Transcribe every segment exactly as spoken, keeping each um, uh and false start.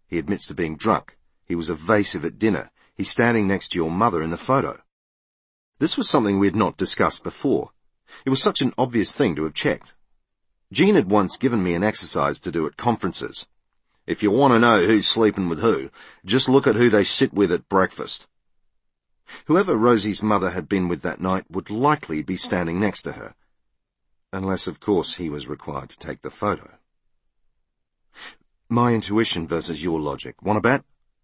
He admits to being drunk. He was evasive at dinner. He's standing next to your mother in the photo. This was something we had not discussed before. It was such an obvious thing to have checked. Jean had once given me an exercise to do at conferences. If you want to know who's sleeping with who, just look at who they sit with at breakfast. Whoever Rosie's mother had been with that night would likely be standing next to her. Unless, of course, he was required to take the photo. My intuition versus your logic. Want to bet?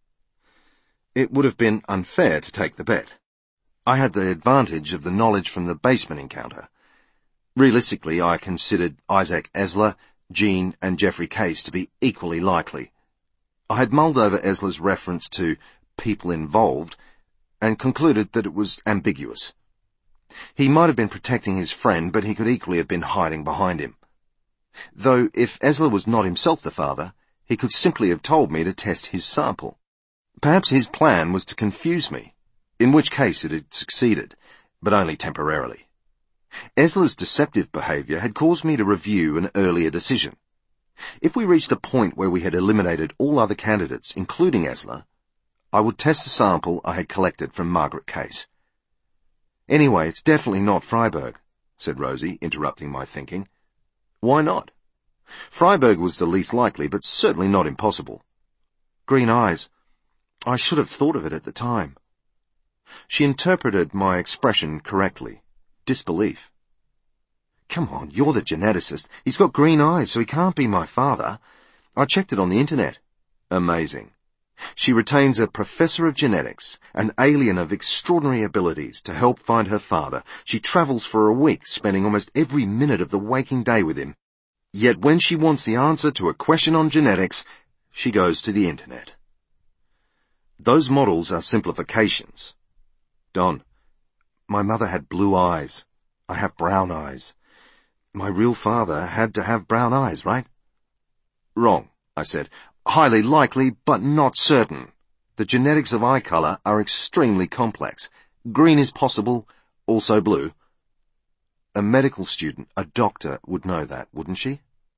It would have been unfair to take the bet. I had the advantage of the knowledge from the basement encounter. Realistically, I considered Isaac Esler, Jean, and Jeffrey Case to be equally likely. I had mulled over Esler's reference to people involved and concluded that it was ambiguous. He might have been protecting his friend, but he could equally have been hiding behind him. Though if Esler was not himself the father, he could simply have told me to test his sample. Perhaps his plan was to confuse me, in which case it had succeeded, but only temporarily. Esler's deceptive behaviour had caused me to review an earlier decision. If we reached a point where we had eliminated all other candidates, including Esler, I would test the sample I had collected from Margaret Case. Anyway, it's definitely not Freiberg, said Rosie, interrupting my thinking. Why not? Freiberg was the least likely, but certainly not impossible. Green eyes. I should have thought of it at the time. She interpreted my expression correctly. Disbelief. Come on, you're the geneticist. He's got green eyes, so he can't be my father. I checked it on the internet. Amazing. She retains a professor of genetics, an alien of extraordinary abilities, to help find her father. She travels for a week, spending almost every minute of the waking day with him. Yet when she wants the answer to a question on genetics, she goes to the internet. Those models are simplifications. Don, my mother had blue eyes. I have brown eyes. My real father had to have brown eyes, right? Wrong, I said. Highly likely, but not certain. The genetics of eye colour are extremely complex. Green is possible, also blue. A medical student, a doctor, would know that, wouldn't she?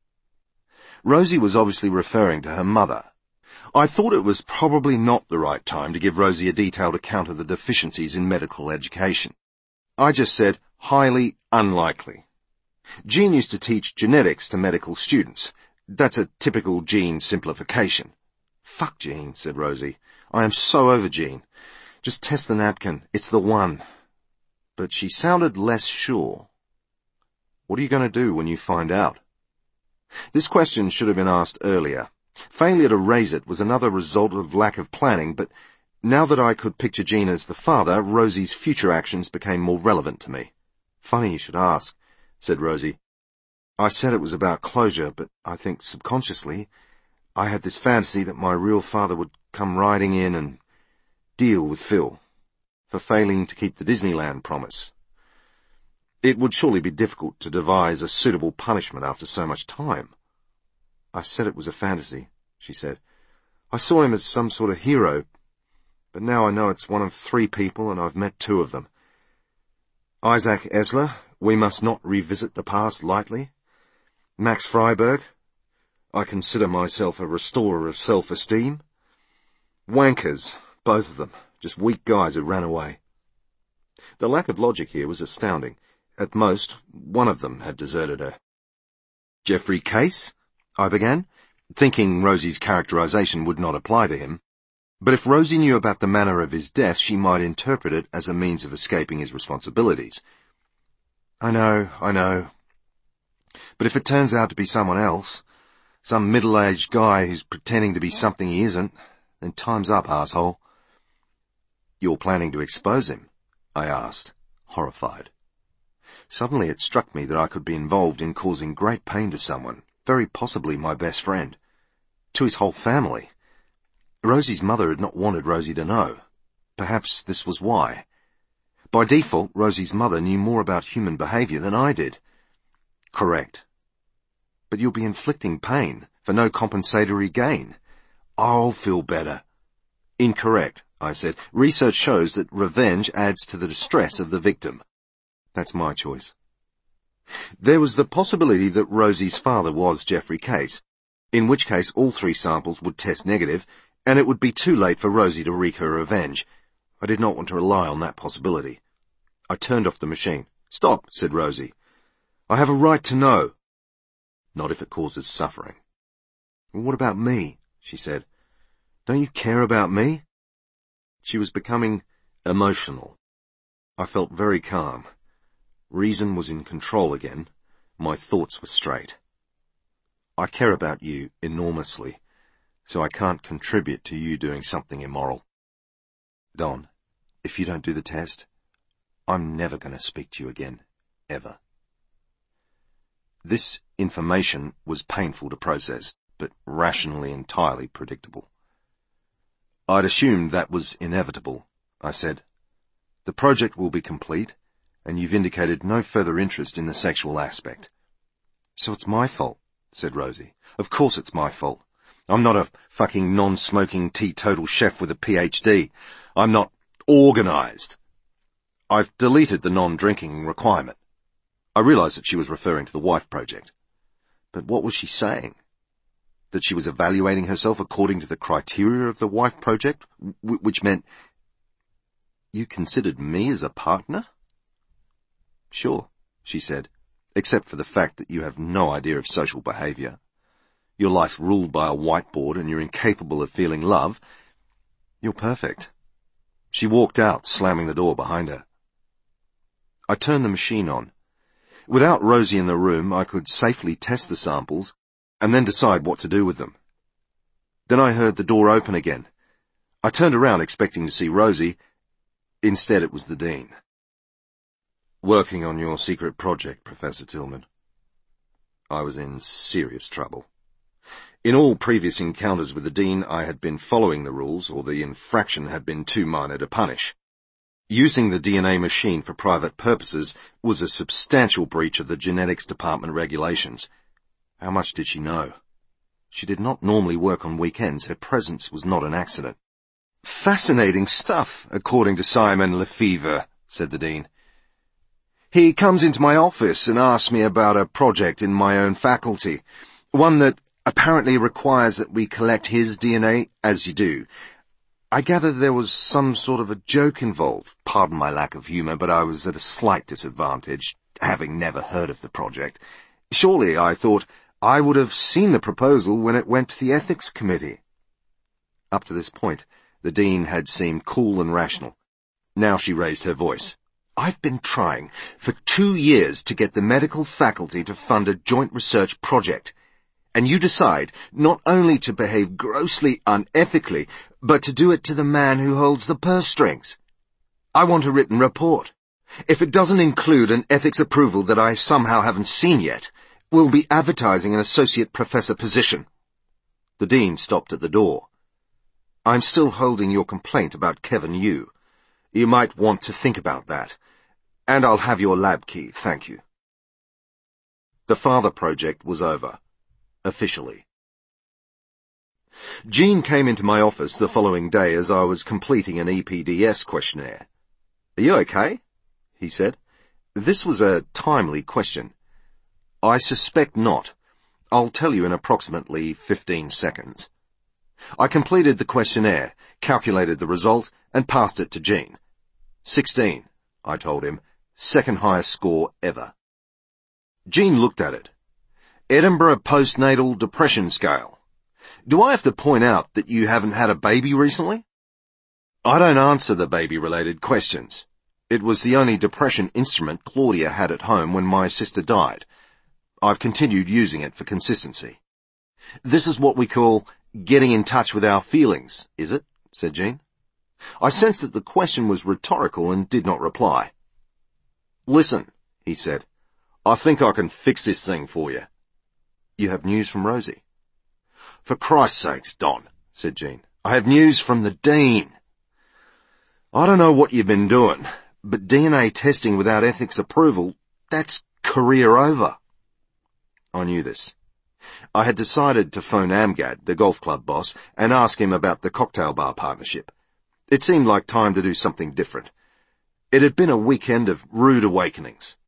Rosie was obviously referring to her mother. I thought it was probably not the right time to give Rosie a detailed account of the deficiencies in medical education. I just said, highly unlikely. Jean used to teach genetics to medical students. That's a typical Jean simplification. Fuck Jean, said Rosie. I am so over Jean. Just test the napkin. It's the one. But she sounded less sure. What are you going to do when you find out? This question should have been asked earlier. Failure to raise it was another result of lack of planning, but now that I could picture Jean as the father, Rosie's future actions became more relevant to me. Funny you should ask, said Rosie. I said it was about closure, but I think subconsciously I had this fantasy that my real father would come riding in and deal with Phil for failing to keep the Disneyland promise. It would surely be difficult to devise a suitable punishment after so much time. I said it was a fantasy, she said. I saw him as some sort of hero, but now I know it's one of three people and I've met two of them. Isaac Esler, we must not revisit the past lightly. Max Freiberg, I consider myself a restorer of self-esteem. Wankers, both of them, just weak guys who ran away. The lack of logic here was astounding. At most, one of them had deserted her. Jeffrey Case? I began, thinking Rosie's characterization would not apply to him. But if Rosie knew about the manner of his death, she might interpret it as a means of escaping his responsibilities. I know, I know. But if it turns out to be someone else, some middle-aged guy who's pretending to be something he isn't, then time's up, asshole. You're planning to expose him? I asked, horrified. Suddenly it struck me that I could be involved in causing great pain to someone, very possibly my best friend, to his whole family. Rosie's mother had not wanted Rosie to know. Perhaps this was why. By default, Rosie's mother knew more about human behaviour than I did. Correct. But you'll be inflicting pain for no compensatory gain. I'll feel better. Incorrect, I said. Research shows that revenge adds to the distress of the victim. That's my choice. There was the possibility that Rosie's father was Jeffrey Case. in which case all three samples would test negative, and it would be too late for Rosie to wreak her revenge. I did not want to rely on that possibility. I turned off the machine. "Stop," said Rosie. "I have a right to know." "Not if it causes suffering." "What about me?" she said. "Don't you care about me?" She was becoming emotional. I felt very calm. Reason was in control again. My thoughts were straight. "I care about you enormously, so I can't contribute to you doing something immoral. Don, if you don't do the test, I'm never going to speak to you again, ever." This information was painful to process, but rationally entirely predictable. "I'd assumed that was inevitable," I said. "The project will be complete, and you've indicated no further interest in the sexual aspect." "So it's my fault," said Rosie. "Of course it's my fault. I'm not a fucking non-smoking teetotal chef with a P H D. I'm not organized. I've deleted the non-drinking requirement." I realized that she was referring to the wife project. But what was she saying? That she was evaluating herself according to the criteria of the wife project, w- which meant... "You considered me as a partner?" "Sure," she said, "except for the fact that you have no idea of social behavior. Your life ruled by a whiteboard and you're incapable of feeling love. You're perfect." She walked out, slamming the door behind her. I turned the machine on. Without Rosie in the room, I could safely test the samples and then decide what to do with them. Then I heard the door open again. I turned around expecting to see Rosie. Instead, it was the Dean. "Working on your secret project, Professor Tillman." I was in serious trouble. In all previous encounters with the Dean, I had been following the rules, or the infraction had been too minor to punish. Using the D N A machine for private purposes was a substantial breach of the genetics department regulations. How much did she know? She did not normally work on weekends. Her presence was not an accident. "Fascinating stuff, according to Simon Lefevre," said the Dean. "He comes into my office and asks me about a project in my own faculty, one that apparently requires that we collect his D N A, as you do. I gather there was some sort of a joke involved. Pardon my lack of humour, but I was at a slight disadvantage, having never heard of the project. Surely, I thought, I would have seen the proposal when it went to the Ethics Committee." Up to this point, the Dean had seemed cool and rational. Now she raised her voice. "I've been trying for two years to get the medical faculty to fund a joint research project, and you decide not only to behave grossly unethically, but to do it to the man who holds the purse strings. I want a written report. If it doesn't include an ethics approval that I somehow haven't seen yet, we'll be advertising an associate professor position." The Dean stopped at the door. "I'm still holding your complaint about Kevin Yu. You might want to think about that. And I'll have your lab key, thank you." The father project was over. Officially. Jean came into my office the following day as I was completing an E P D S questionnaire. "Are you okay?" he said. This was a timely question. "I suspect not. I'll tell you in approximately fifteen seconds. I completed the questionnaire, calculated the result, and passed it to Jean. Sixteen, I told him. Second highest score ever. Jean looked at it. Edinburgh Postnatal Depression Scale. Do I have to point out that you haven't had a baby recently? I don't answer the baby-related questions. It was the only depression instrument Claudia had at home when my sister died. I've continued using it for consistency. This is what we call getting in touch with our feelings, is it? Said Jean. I sensed that the question was rhetorical and did not reply. Listen, he said. I think I can fix this thing for you. You have news from Rosie? For Christ's sakes, Don, said Jean. I have news from the Dean. I don't know what you've been doing, but D N A testing without ethics approval, that's career over. I knew this. I had decided to phone Amgad, the golf club boss, and ask him about the cocktail bar partnership. It seemed like time to do something different. It had been a weekend of rude awakenings.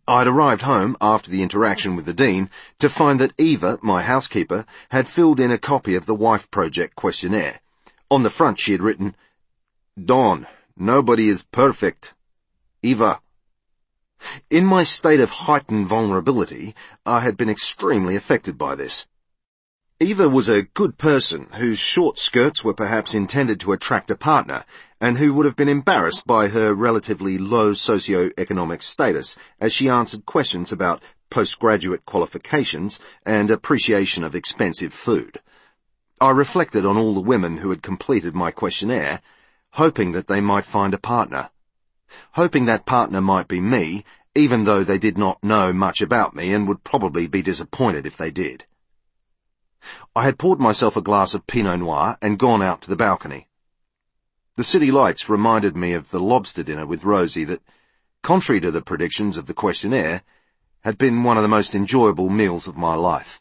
I'd arrived home after the interaction with the Dean to find that Eva, my housekeeper, had filled in a copy of the Wife Project questionnaire. On the front she had written, "Don, nobody is perfect. Eva." In my state of heightened vulnerability, I had been extremely affected by this. Eva was a good person whose short skirts were perhaps intended to attract a partner, and who would have been embarrassed by her relatively low socio-economic status as she answered questions about postgraduate qualifications and appreciation of expensive food. I reflected on all the women who had completed my questionnaire, hoping that they might find a partner. Hoping that partner might be me, even though they did not know much about me and would probably be disappointed if they did. I had poured myself a glass of Pinot Noir and gone out to the balcony. The city lights reminded me of the lobster dinner with Rosie that, contrary to the predictions of the questionnaire, had been one of the most enjoyable meals of my life.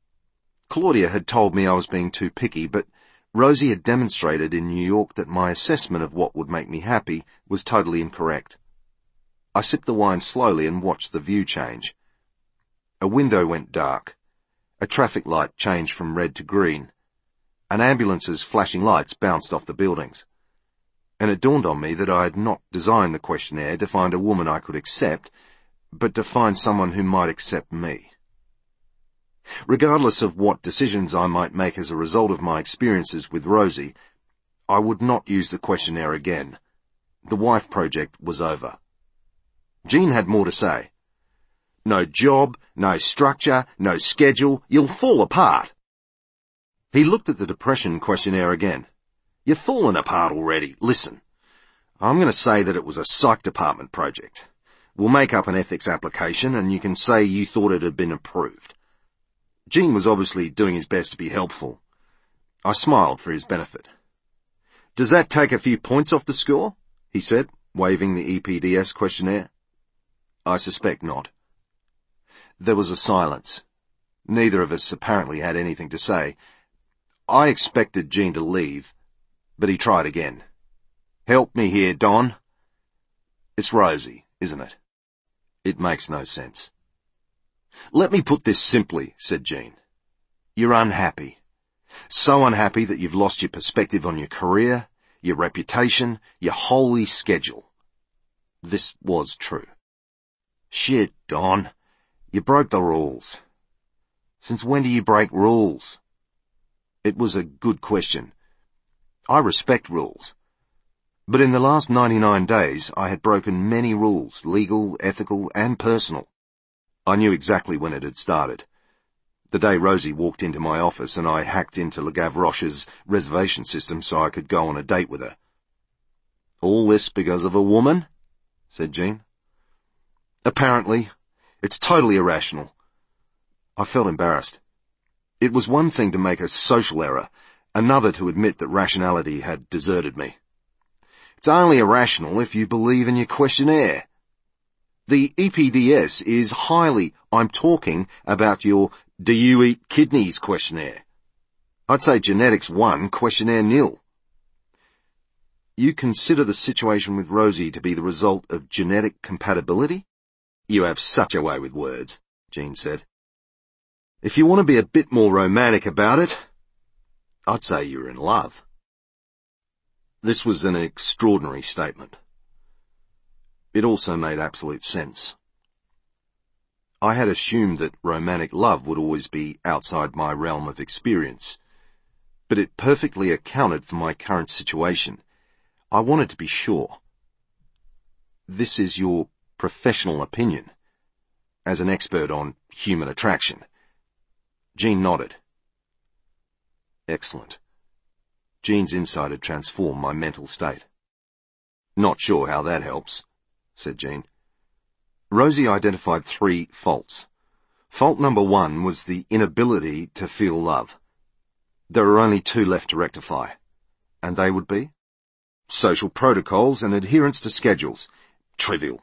Claudia had told me I was being too picky, but Rosie had demonstrated in New York that my assessment of what would make me happy was totally incorrect. I sipped the wine slowly and watched the view change. A window went dark. A traffic light changed from red to green. An ambulance's flashing lights bounced off the buildings. And it dawned on me that I had not designed the questionnaire to find a woman I could accept, but to find someone who might accept me. Regardless of what decisions I might make as a result of my experiences with Rosie, I would not use the questionnaire again. The Wife Project was over. Jean had more to say. No job, no structure, no schedule, you'll fall apart. He looked at the depression questionnaire again. You've fallen apart already. Listen, I'm going to say that it was a psych department project. We'll make up an ethics application and you can say you thought it had been approved. Jean was obviously doing his best to be helpful. I smiled for his benefit. Does that take a few points off the score? He said, waving the E P D S questionnaire. I suspect not. There was a silence. Neither of us apparently had anything to say. I expected Jean to leave, but he tried again. Help me here, Don. It's Rosie, isn't it? It makes no sense. Let me put this simply, said Jean. You're unhappy. So unhappy that you've lost your perspective on your career, your reputation, your holy schedule. This was true. Shit, Don. You broke the rules. Since when do you break rules? It was a good question. I respect rules. But in the last ninety-nine days, I had broken many rules, legal, ethical, and personal. I knew exactly when it had started. The day Rosie walked into my office and I hacked into Le Gavroche's reservation system so I could go on a date with her. All this because of a woman? Said Jean. Apparently. It's totally irrational. I felt embarrassed. It was one thing to make a social error, another to admit that rationality had deserted me. It's only irrational if you believe in your questionnaire. The E P D S is highly, I'm talking about your do you eat kidneys questionnaire. I'd say genetics one, questionnaire nil. You consider the situation with Rosie to be the result of genetic compatibility? You have such a way with words, Jean said. If you want to be a bit more romantic about it, I'd say you're in love. This was an extraordinary statement. It also made absolute sense. I had assumed that romantic love would always be outside my realm of experience, but it perfectly accounted for my current situation. I wanted to be sure. This is your professional opinion, as an expert on human attraction. Jean nodded. Excellent. Jean's insight had transformed my mental state. Not sure how that helps, said Jean. Rosie identified three faults. Fault number one was the inability to feel love. There are only two left to rectify, and they would be social protocols and adherence to schedules. Trivial.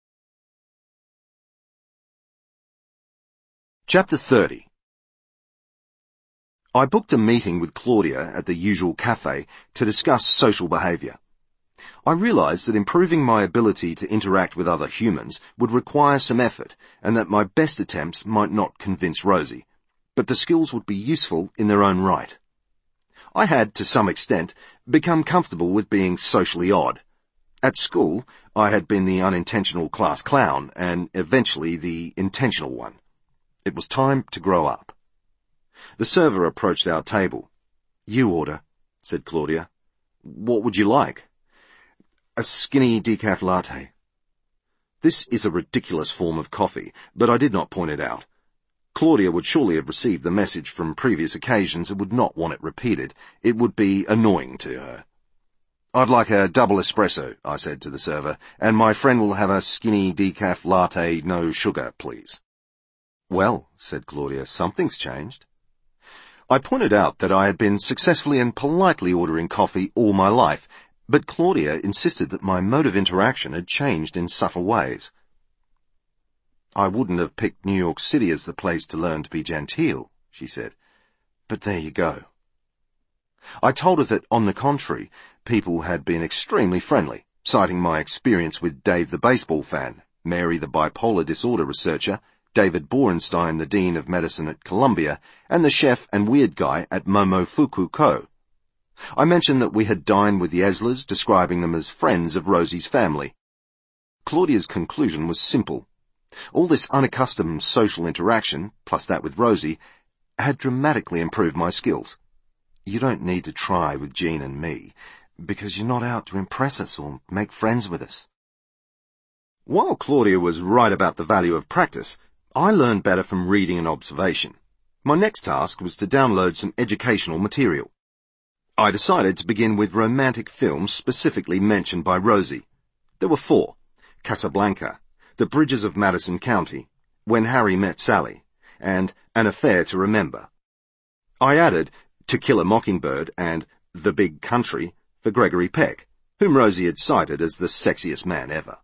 Chapter thirty. I booked a meeting with Claudia at the usual cafe to discuss social behaviour. I realized that improving my ability to interact with other humans would require some effort, and that my best attempts might not convince Rosie, but the skills would be useful in their own right. I had, to some extent, become comfortable with being socially odd. At school, I had been the unintentional class clown, and eventually the intentional one. It was time to grow up. The server approached our table. "You order," said Claudia. "What would you like?" "A skinny decaf latte." This is a ridiculous form of coffee, but I did not point it out. Claudia would surely have received the message from previous occasions and would not want it repeated. It would be annoying to her. "I'd like a double espresso," I said to the server, "and my friend will have a skinny decaf latte, no sugar, please." "Well," said Claudia, "something's changed." I pointed out that I had been successfully and politely ordering coffee all my life, but Claudia insisted that my mode of interaction had changed in subtle ways. "I wouldn't have picked New York City as the place to learn to be genteel," she said. "But there you go." I told her that, on the contrary, people had been extremely friendly, citing my experience with Dave the baseball fan, Mary the bipolar disorder researcher, David Borenstein, the Dean of Medicine at Columbia, and the chef and weird guy at Momofuku Co. I mentioned that we had dined with the Eslers, describing them as friends of Rosie's family. Claudia's conclusion was simple. All this unaccustomed social interaction, plus that with Rosie, had dramatically improved my skills. You don't need to try with Jean and me, because you're not out to impress us or make friends with us. While Claudia was right about the value of practice, I learned better from reading and observation. My next task was to download some educational material. I decided to begin with romantic films specifically mentioned by Rosie. There were four: Casablanca, The Bridges of Madison County, When Harry Met Sally, and An Affair to Remember. I added To Kill a Mockingbird and The Big Country for Gregory Peck, whom Rosie had cited as the sexiest man ever.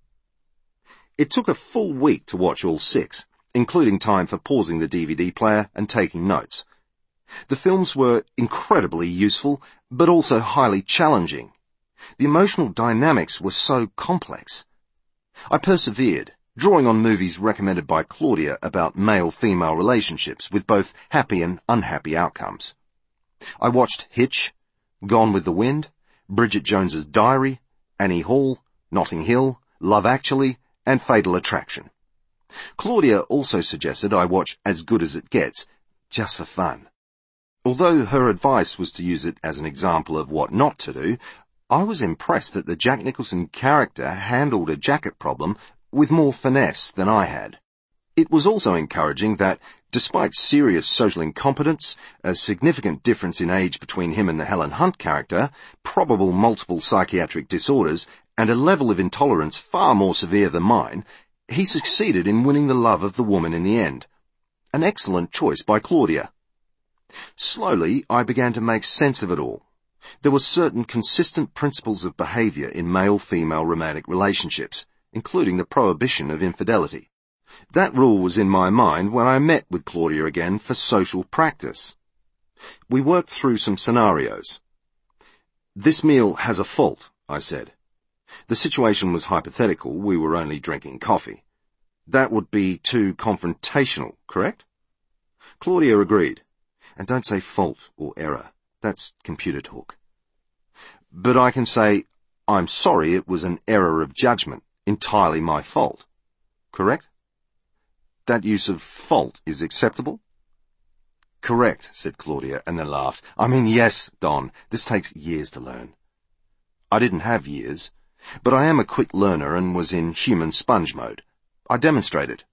It took a full week to watch all six, including time for pausing the D V D player and taking notes. The films were incredibly useful, but also highly challenging. The emotional dynamics were so complex. I persevered, drawing on movies recommended by Claudia about male-female relationships with both happy and unhappy outcomes. I watched Hitch, Gone with the Wind, Bridget Jones's Diary, Annie Hall, Notting Hill, Love Actually, and Fatal Attraction. Claudia also suggested I watch As Good as It Gets, just for fun. Although her advice was to use it as an example of what not to do, I was impressed that the Jack Nicholson character handled a jacket problem with more finesse than I had. It was also encouraging that, despite serious social incompetence, a significant difference in age between him and the Helen Hunt character, probable multiple psychiatric disorders, and a level of intolerance far more severe than mine, he succeeded in winning the love of the woman in the end. An excellent choice by Claudia. Slowly, I began to make sense of it all. There were certain consistent principles of behavior in male-female romantic relationships, including the prohibition of infidelity. That rule was in my mind when I met with Claudia again for social practice. We worked through some scenarios. "This meal has a fault," I said. The situation was hypothetical, we were only drinking coffee. That would be too confrontational, correct? Claudia agreed. And don't say fault or error. That's computer talk. But I can say, I'm sorry it was an error of judgment, entirely my fault. Correct? That use of fault is acceptable? Correct, said Claudia, and then laughed. I mean, yes, Don, this takes years to learn. I didn't have years, but I am a quick learner and was in human sponge mode. I demonstrated.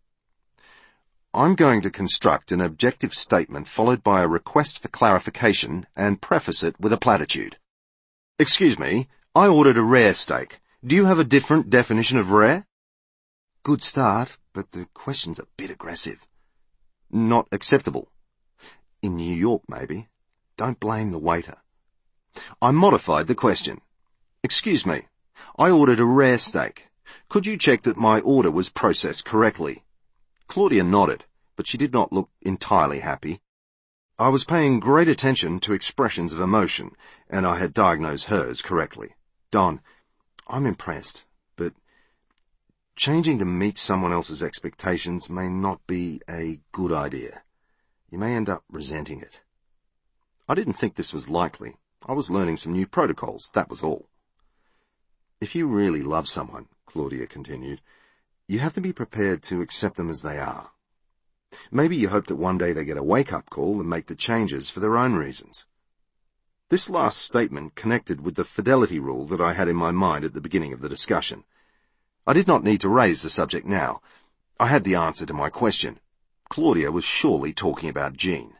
I'm going to construct an objective statement followed by a request for clarification and preface it with a platitude. Excuse me, I ordered a rare steak. Do you have a different definition of rare? Good start, but the question's a bit aggressive. Not acceptable. In New York, maybe. Don't blame the waiter. I modified the question. Excuse me, I ordered a rare steak. Could you check that my order was processed correctly? Claudia nodded, but she did not look entirely happy. I was paying great attention to expressions of emotion, and I had diagnosed hers correctly. Don, I'm impressed, but changing to meet someone else's expectations may not be a good idea. You may end up resenting it. I didn't think this was likely. I was learning some new protocols, that was all. If you really love someone, Claudia continued, you have to be prepared to accept them as they are. Maybe you hope that one day they get a wake-up call and make the changes for their own reasons. This last statement connected with the fidelity rule that I had in my mind at the beginning of the discussion. I did not need to raise the subject now. I had the answer to my question. Claudia was surely talking about Jean.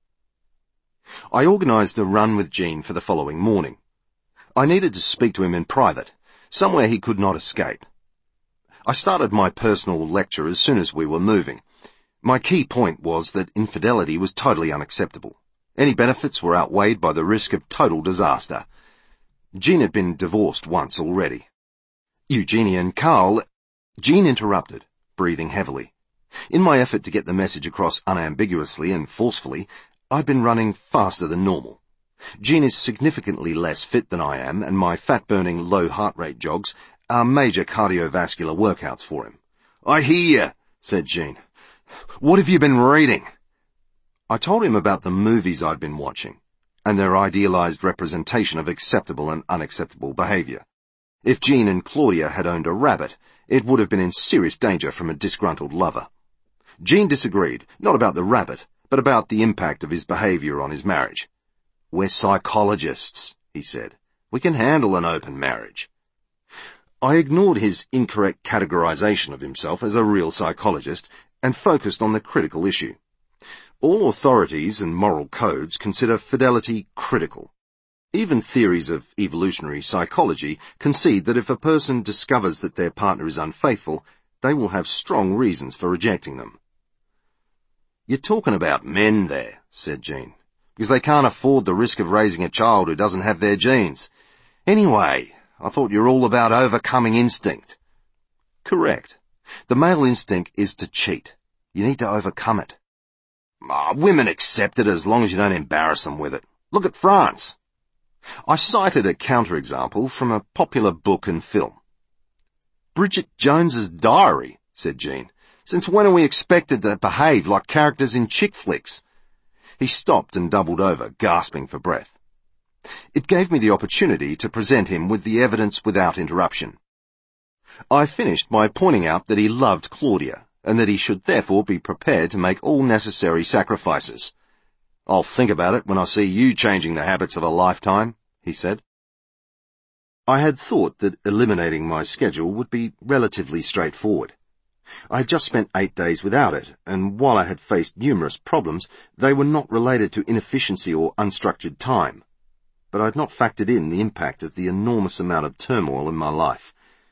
I organised a run with Jean for the following morning. I needed to speak to him in private, somewhere he could not escape. I started my personal lecture as soon as we were moving. My key point was that infidelity was totally unacceptable. Any benefits were outweighed by the risk of total disaster. Jean had been divorced once already. Eugenie and Carl... Jean interrupted, breathing heavily. In my effort to get the message across unambiguously and forcefully, I'd been running faster than normal. Jean is significantly less fit than I am, and my fat-burning, low-heart-rate jogs are major cardiovascular workouts for him. "I hear you," said Jean. "What have you been reading?" I told him about the movies I'd been watching, and their idealized representation of acceptable and unacceptable behavior. If Jean and Claudia had owned a rabbit, it would have been in serious danger from a disgruntled lover. Jean disagreed, not about the rabbit, but about the impact of his behavior on his marriage. "We're psychologists," he said. "We can handle an open marriage." I ignored his incorrect categorization of himself as a real psychologist and focused on the critical issue. All authorities and moral codes consider fidelity critical. Even theories of evolutionary psychology concede that if a person discovers that their partner is unfaithful, they will have strong reasons for rejecting them. "You're talking about men there," said Jean, "because they can't afford the risk of raising a child who doesn't have their genes. Anyway, I thought you were all about overcoming instinct." "Correct. The male instinct is to cheat. You need to overcome it." Oh, women accept it as long as you don't embarrass them with it. Look at France. I cited a counterexample from a popular book and film. "Bridget Jones's Diary," said Jean. "Since when are we expected to behave like characters in chick flicks?" He stopped and doubled over, gasping for breath. It gave me the opportunity to present him with the evidence without interruption. I finished by pointing out that he loved Claudia, and that he should therefore be prepared to make all necessary sacrifices. "I'll think about it when I see you changing the habits of a lifetime," he said. I had thought that eliminating my schedule would be relatively straightforward. I had just spent eight days without it, and while I had faced numerous problems, they were not related to inefficiency or unstructured time. But I had not factored in the impact of the enormous amount of turmoil in my life.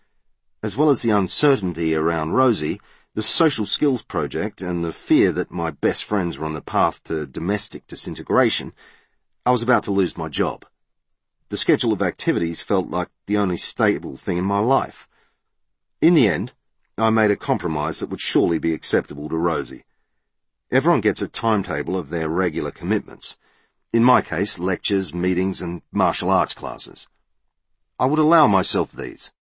As well as the uncertainty around Rosie, the social skills project, and the fear that my best friends were on the path to domestic disintegration, I was about to lose my job. The schedule of activities felt like the only stable thing in my life. In the end, I made a compromise that would surely be acceptable to Rosie. Everyone gets a timetable of their regular commitments. In my case, lectures, meetings, and martial arts classes. I would allow myself these.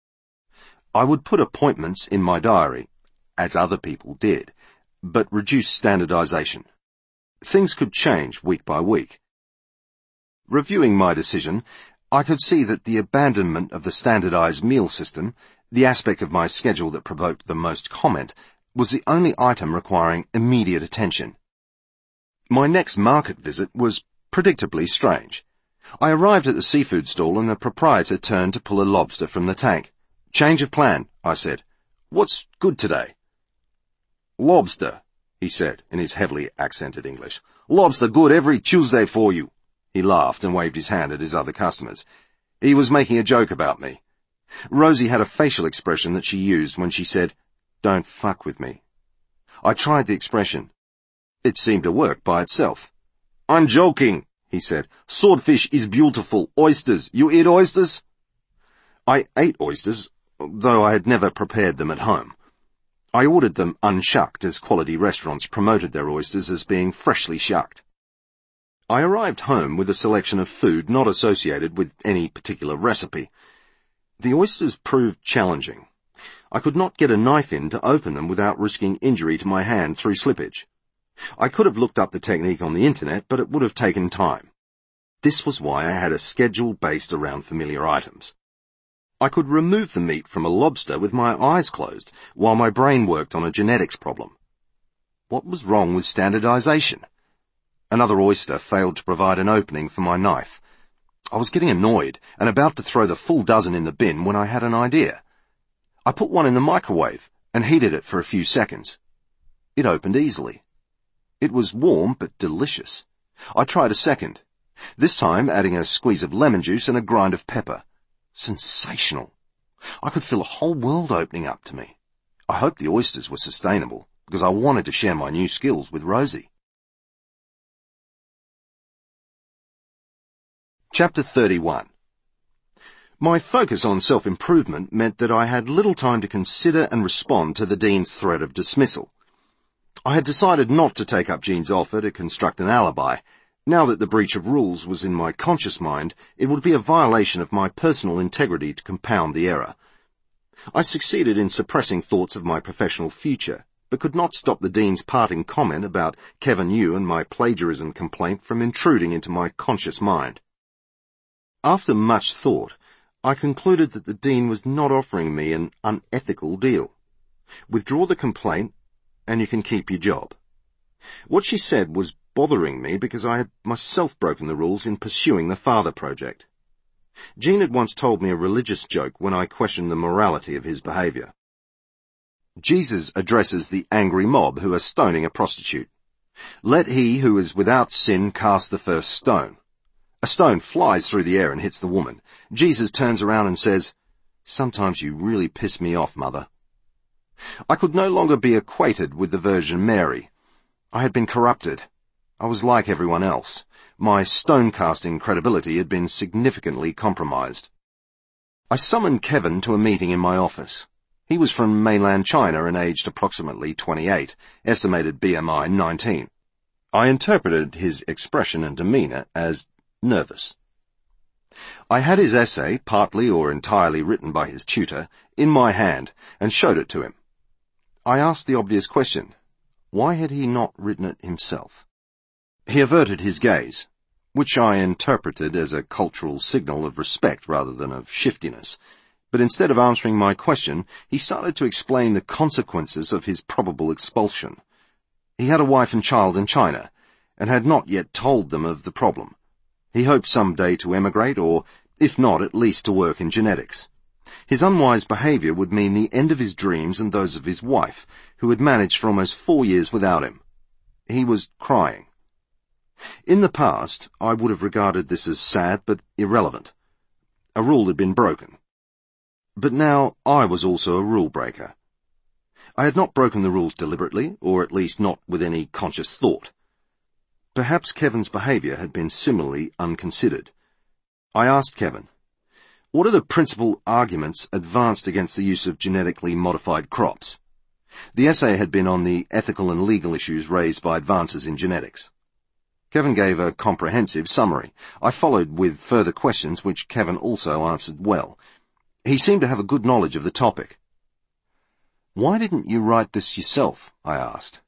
I would put appointments in my diary, as other people did, but reduce standardization. Things could change week by week. Reviewing my decision, I could see that the abandonment of the standardized meal system, the aspect of my schedule that provoked the most comment, was the only item requiring immediate attention. My next market visit was predictably strange. I arrived at the seafood stall and the proprietor turned to pull a lobster from the tank. "Change of plan," I said. "What's good today?" "Lobster," he said in his heavily accented English. "Lobster good every Tuesday for you." He laughed and waved his hand at his other customers. He was making a joke about me. Rosie had a facial expression that she used when she said, "Don't fuck with me." I tried the expression. It seemed to work by itself. "I'm joking," he said. "Swordfish is beautiful. Oysters. You eat oysters?" I ate oysters, though I had never prepared them at home. I ordered them unshucked, as quality restaurants promoted their oysters as being freshly shucked. I arrived home with a selection of food not associated with any particular recipe. The oysters proved challenging. I could not get a knife in to open them without risking injury to my hand through slippage. I could have looked up the technique on the internet, but it would have taken time. This was why I had a schedule based around familiar items. I could remove the meat from a lobster with my eyes closed, while my brain worked on a genetics problem. What was wrong with standardization? Another oyster failed to provide an opening for my knife. I was getting annoyed and about to throw the full dozen in the bin when I had an idea. I put one in the microwave and heated it for a few seconds. It opened easily. It was warm but delicious. I tried a second, this time adding a squeeze of lemon juice and a grind of pepper. Sensational. I could feel a whole world opening up to me. I hoped the oysters were sustainable, because I wanted to share my new skills with Rosie. Chapter thirty-one. My focus on self-improvement meant that I had little time to consider and respond to the Dean's threat of dismissal. I had decided not to take up Jean's offer to construct an alibi. Now that the breach of rules was in my conscious mind, it would be a violation of my personal integrity to compound the error. I succeeded in suppressing thoughts of my professional future, but could not stop the Dean's parting comment about Kevin Yu and my plagiarism complaint from intruding into my conscious mind. After much thought, I concluded that the Dean was not offering me an unethical deal. Withdraw the complaint, and you can keep your job. What she said was bothering me because I had myself broken the rules in pursuing the Father Project. Jean had once told me a religious joke when I questioned the morality of his behaviour. Jesus addresses the angry mob who are stoning a prostitute. Let he who is without sin cast the first stone. A stone flies through the air and hits the woman. Jesus turns around and says, "Sometimes you really piss me off, Mother." I could no longer be equated with the Virgin Mary. I had been corrupted. I was like everyone else. My stone-casting credibility had been significantly compromised. I summoned Kevin to a meeting in my office. He was from mainland China and aged approximately twenty-eight, estimated B M I nineteen. I interpreted his expression and demeanour as nervous. I had his essay, partly or entirely written by his tutor, in my hand and showed it to him. I asked the obvious question. Why had he not written it himself? He averted his gaze, which I interpreted as a cultural signal of respect rather than of shiftiness. But instead of answering my question, he started to explain the consequences of his probable expulsion. He had a wife and child in China, and had not yet told them of the problem. He hoped some day to emigrate, or, if not, at least to work in genetics. His unwise behaviour would mean the end of his dreams and those of his wife, who had managed for almost four years without him. He was crying. In the past, I would have regarded this as sad but irrelevant. A rule had been broken. But now I was also a rule breaker. I had not broken the rules deliberately, or at least not with any conscious thought. Perhaps Kevin's behaviour had been similarly unconsidered. I asked Kevin, what are the principal arguments advanced against the use of genetically modified crops? The essay had been on the ethical and legal issues raised by advances in genetics. Kevin gave a comprehensive summary. I followed with further questions which Kevin also answered well. He seemed to have a good knowledge of the topic. Why didn't you write this yourself? I asked.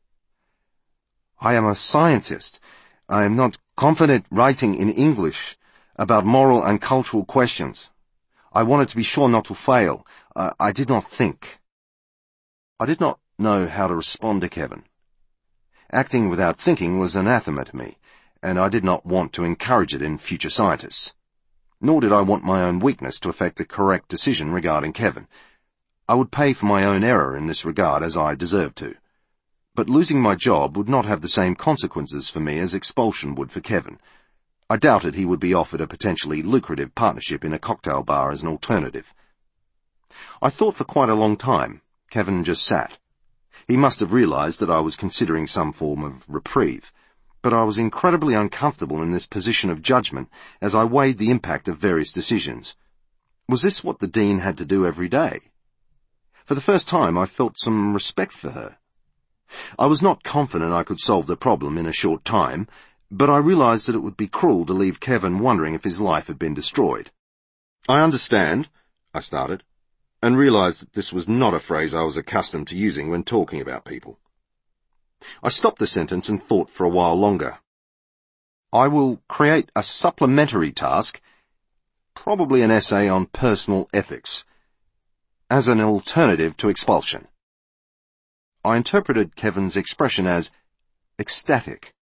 I am a scientist. I am not confident writing in English about moral and cultural questions. I wanted to be sure not to fail. Uh, I did not think. I did not know how to respond to Kevin. Acting without thinking was anathema to me, and I did not want to encourage it in future scientists. Nor did I want my own weakness to affect a correct decision regarding Kevin. I would pay for my own error in this regard as I deserved to. But losing my job would not have the same consequences for me as expulsion would for Kevin. I doubted he would be offered a potentially lucrative partnership in a cocktail bar as an alternative. I thought for quite a long time. Kevin just sat. He must have realized that I was considering some form of reprieve, but I was incredibly uncomfortable in this position of judgment as I weighed the impact of various decisions. Was this what the Dean had to do every day? For the first time I felt some respect for her. I was not confident I could solve the problem in a short time, but I realized that it would be cruel to leave Kevin wondering if his life had been destroyed. I understand. I started, and realized that this was not a phrase I was accustomed to using when talking about people. I stopped the sentence and thought for a while longer. I will create a supplementary task, probably an essay on personal ethics, as an alternative to expulsion. I interpreted Kevin's expression as ecstatic.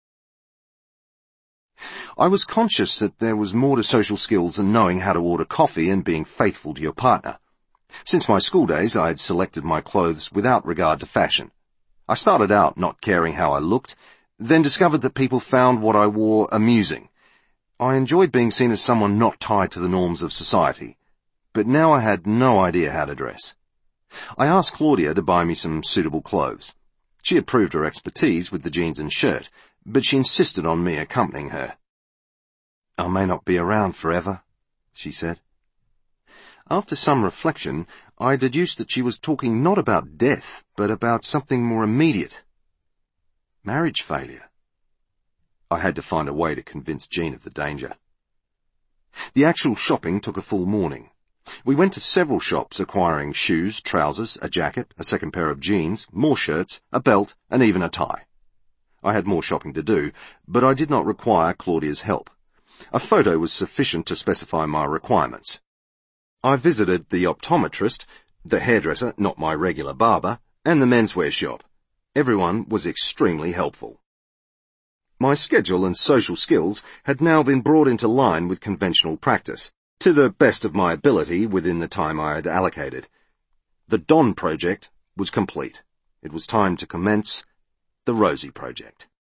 I was conscious that there was more to social skills than knowing how to order coffee and being faithful to your partner. Since my school days, I had selected my clothes without regard to fashion. I started out not caring how I looked, then discovered that people found what I wore amusing. I enjoyed being seen as someone not tied to the norms of society, but now I had no idea how to dress. I asked Claudia to buy me some suitable clothes. She had proved her expertise with the jeans and shirt, but she insisted on me accompanying her. "I may not be around forever," she said. After some reflection, I deduced that she was talking not about death, but about something more immediate. Marriage failure. I had to find a way to convince Jean of the danger. The actual shopping took a full morning. We went to several shops acquiring shoes, trousers, a jacket, a second pair of jeans, more shirts, a belt, and even a tie. I had more shopping to do, but I did not require Claudia's help. A photo was sufficient to specify my requirements. I visited the optometrist, the hairdresser, not my regular barber, and the menswear shop. Everyone was extremely helpful. My schedule and social skills had now been brought into line with conventional practice, to the best of my ability within the time I had allocated. The Don project was complete. It was time to commence the Rosie project.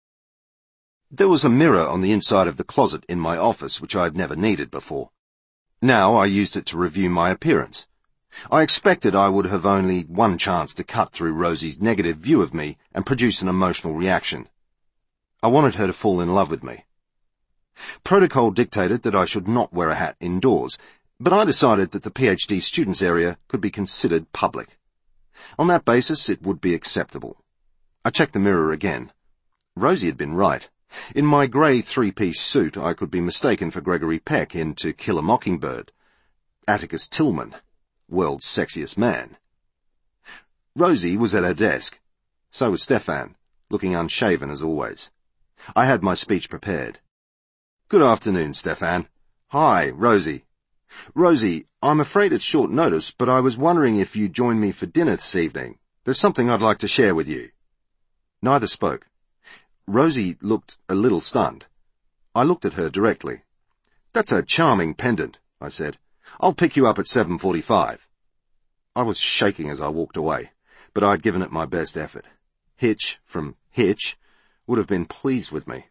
There was a mirror on the inside of the closet in my office which I had never needed before. Now I used it to review my appearance. I expected I would have only one chance to cut through Rosie's negative view of me and produce an emotional reaction. I wanted her to fall in love with me. Protocol dictated that I should not wear a hat indoors, but I decided that the PhD students' area could be considered public. On that basis, it would be acceptable. I checked the mirror again. Rosie had been right. In my grey three-piece suit, I could be mistaken for Gregory Peck in To Kill a Mockingbird. Atticus Tillman, world's sexiest man. Rosie was at her desk. So was Stefan, looking unshaven as always. I had my speech prepared. "Good afternoon, Stefan." "Hi, Rosie." "Rosie, I'm afraid it's short notice, but I was wondering if you'd join me for dinner this evening. There's something I'd like to share with you." Neither spoke. Rosie looked a little stunned. I looked at her directly. "That's a charming pendant," I said. "I'll pick you up at seven forty-five. I was shaking as I walked away, but I'd given it my best effort. Hitch, from Hitch, would have been pleased with me.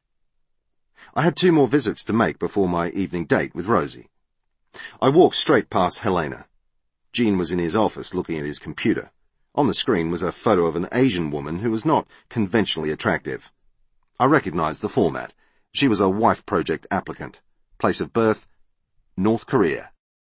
I had two more visits to make before my evening date with Rosie. I walked straight past Helena. Jean was in his office looking at his computer. On the screen was a photo of an Asian woman who was not conventionally attractive. I recognized the format. She was a wife project applicant. Place of birth, North Korea.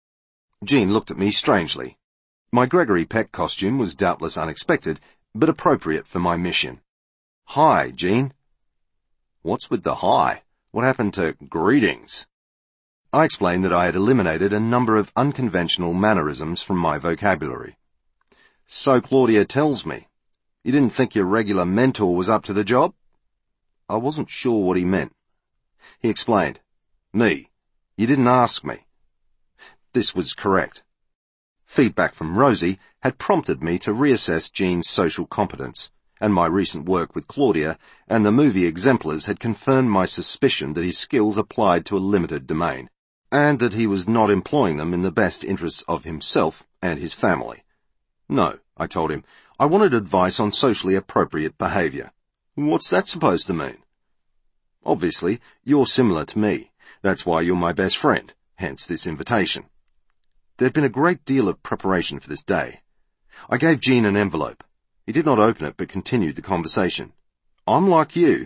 Jean looked at me strangely. My Gregory Peck costume was doubtless unexpected, but appropriate for my mission. "Hi, Jean." "What's with the hi? What happened to greetings?" I explained that I had eliminated a number of unconventional mannerisms from my vocabulary. "So Claudia tells me. You didn't think your regular mentor was up to the job?" I wasn't sure what he meant. He explained. "Me. You didn't ask me." This was correct. Feedback from Rosie had prompted me to reassess Jean's social competence, and my recent work with Claudia and the movie exemplars had confirmed my suspicion that his skills applied to a limited domain, and that he was not employing them in the best interests of himself and his family. "No," I told him, "I wanted advice on socially appropriate behaviour." "What's that supposed to mean?" "Obviously, you're similar to me. That's why you're my best friend, hence this invitation." There had been a great deal of preparation for this day. I gave Jean an envelope. He did not open it, but continued the conversation. "I'm like you.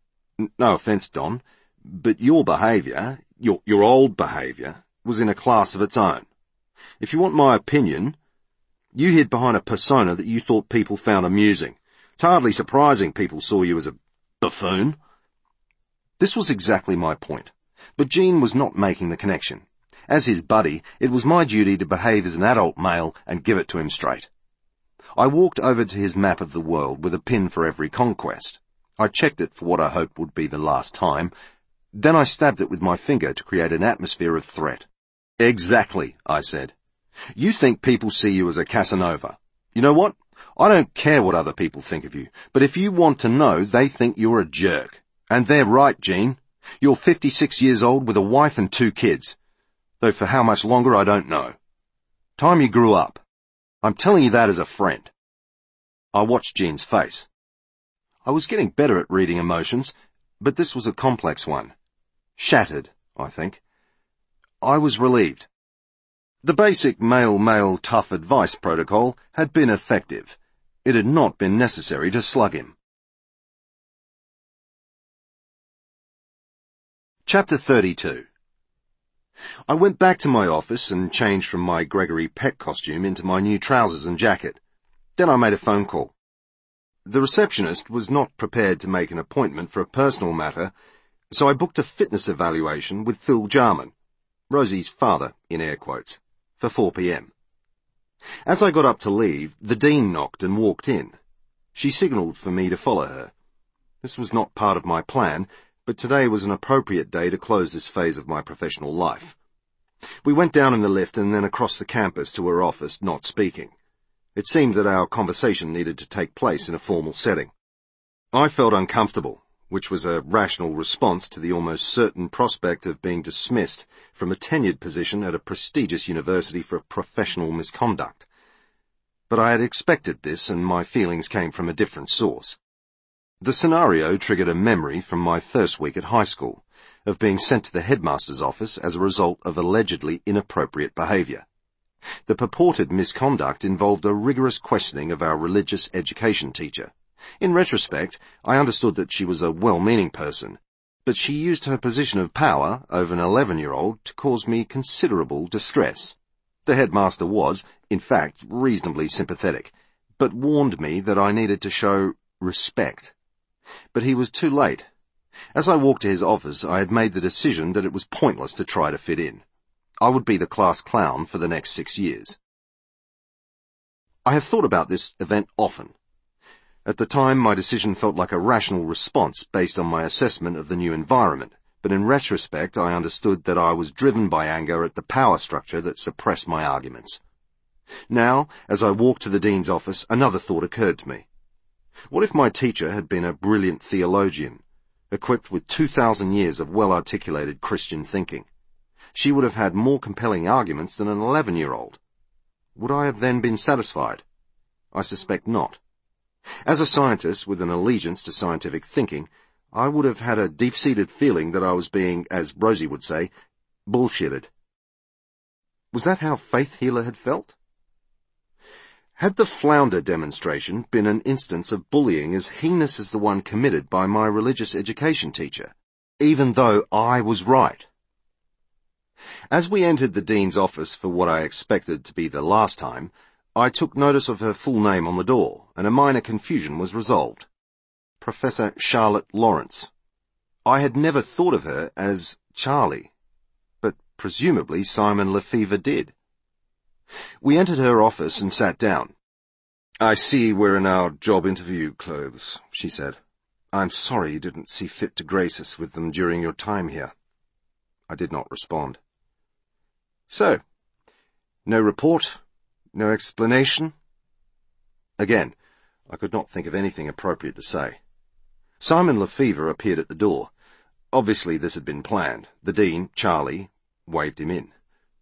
No offence, Don, but your behaviour, your, your old behaviour, was in a class of its own. If you want my opinion, you hid behind a persona that you thought people found amusing. It's hardly surprising people saw you as a buffoon." This was exactly my point, but Jean was not making the connection. As his buddy, it was my duty to behave as an adult male and give it to him straight. I walked over to his map of the world with a pin for every conquest. I checked it for what I hoped would be the last time. Then I stabbed it with my finger to create an atmosphere of threat. "Exactly," I said. "You think people see you as a Casanova. You know what? I don't care what other people think of you, but if you want to know, they think you're a jerk. And they're right, Gene. You're fifty-six years old with a wife and two kids. Though for how much longer, I don't know. Time you grew up. I'm telling you that as a friend." I watched Gene's face. I was getting better at reading emotions, but this was a complex one. Shattered, I think. I was relieved. The basic male-male tough advice protocol had been effective. It had not been necessary to slug him. Chapter thirty-two. I went back to my office and changed from my Gregory Peck costume into my new trousers and jacket. Then I made a phone call. The receptionist was not prepared to make an appointment for a personal matter, so I booked a fitness evaluation with Phil Jarman, Rosie's father, in air quotes, for four p.m. As I got up to leave, the dean knocked and walked in. She signalled for me to follow her. This was not part of my plan, but today was an appropriate day to close this phase of my professional life. We went down in the lift and then across the campus to her office, not speaking. It seemed that our conversation needed to take place in a formal setting. I felt uncomfortable, which was a rational response to the almost certain prospect of being dismissed from a tenured position at a prestigious university for professional misconduct. But I had expected this, and my feelings came from a different source. The scenario triggered a memory from my first week at high school, of being sent to the headmaster's office as a result of allegedly inappropriate behaviour. The purported misconduct involved a rigorous questioning of our religious education teacher. In retrospect, I understood that she was a well-meaning person, but she used her position of power over an eleven-year-old to cause me considerable distress. The headmaster was, in fact, reasonably sympathetic, but warned me that I needed to show respect. But he was too late. As I walked to his office, I had made the decision that it was pointless to try to fit in. I would be the class clown for the next six years. I have thought about this event often. At the time, my decision felt like a rational response based on my assessment of the new environment, but in retrospect, I understood that I was driven by anger at the power structure that suppressed my arguments. Now, as I walked to the dean's office, another thought occurred to me. What if my teacher had been a brilliant theologian, equipped with two thousand years of well-articulated Christian thinking? She would have had more compelling arguments than an eleven-year-old. Would I have then been satisfied? I suspect not. As a scientist with an allegiance to scientific thinking, I would have had a deep-seated feeling that I was being, as Rosie would say, bullshitted. Was that how Faith Healer had felt? Had the Flounder demonstration been an instance of bullying as heinous as the one committed by my religious education teacher, even though I was right? As we entered the dean's office for what I expected to be the last time, I took notice of her full name on the door, and a minor confusion was resolved. Professor Charlotte Lawrence. I had never thought of her as Charlie, but presumably Simon Lefevre did. We entered her office and sat down. "I see we're in our job interview clothes," she said. "I'm sorry you didn't see fit to grace us with them during your time here." I did not respond. "So, no report, no explanation?" Again, I could not think of anything appropriate to say. Simon Lefevre appeared at the door. Obviously this had been planned. The dean, Charlie, waved him in.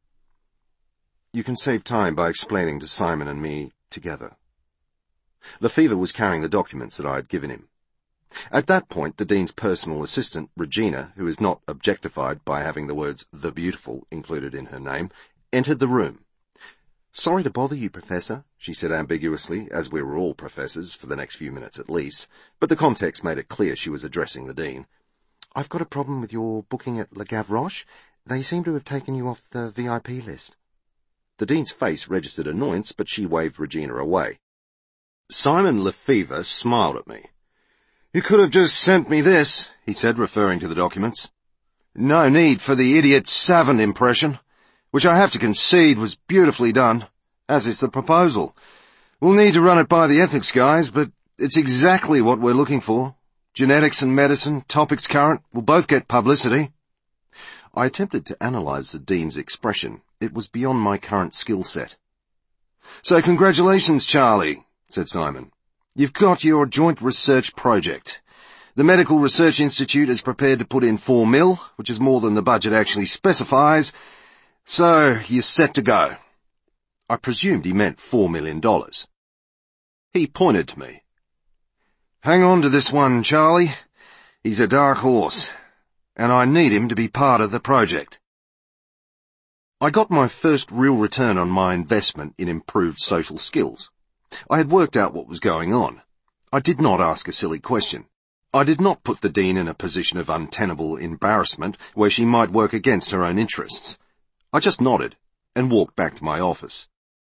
"You can save time by explaining to Simon and me together." Lefevre was carrying the documents that I had given him. At that point, the dean's personal assistant, Regina, who is not objectified by having the words "the beautiful" included in her name, entered the room. "Sorry to bother you, Professor," she said ambiguously, as we were all professors, for the next few minutes at least, but the context made it clear she was addressing the dean. "I've got a problem with your booking at Le Gavroche. They seem to have taken you off the V I P list." The dean's face registered annoyance, but she waved Regina away. Simon Lefevre smiled at me. "You could have just sent me this," he said, referring to the documents. "No need for the idiot savant impression. which I have to concede was beautifully done, as is the proposal. We'll need to run it by the ethics guys, but it's exactly what we're looking for. Genetics and medicine, topics current, will both get publicity. I attempted to analyse the Dean's expression. It was beyond my current skill set. So congratulations, Charlie, said Simon. You've got your joint research project. The Medical Research Institute is prepared to put in four mil, which is more than the budget actually specifies, so you're set to go. I presumed he meant four million dollars. He pointed to me. Hang on to this one, Charlie. He's a dark horse, and I need him to be part of the project. I got my first real return on my investment in improved social skills. I had worked out what was going on. I did not ask a silly question. I did not put the Dean in a position of untenable embarrassment where she might work against her own interests. I just nodded and walked back to my office.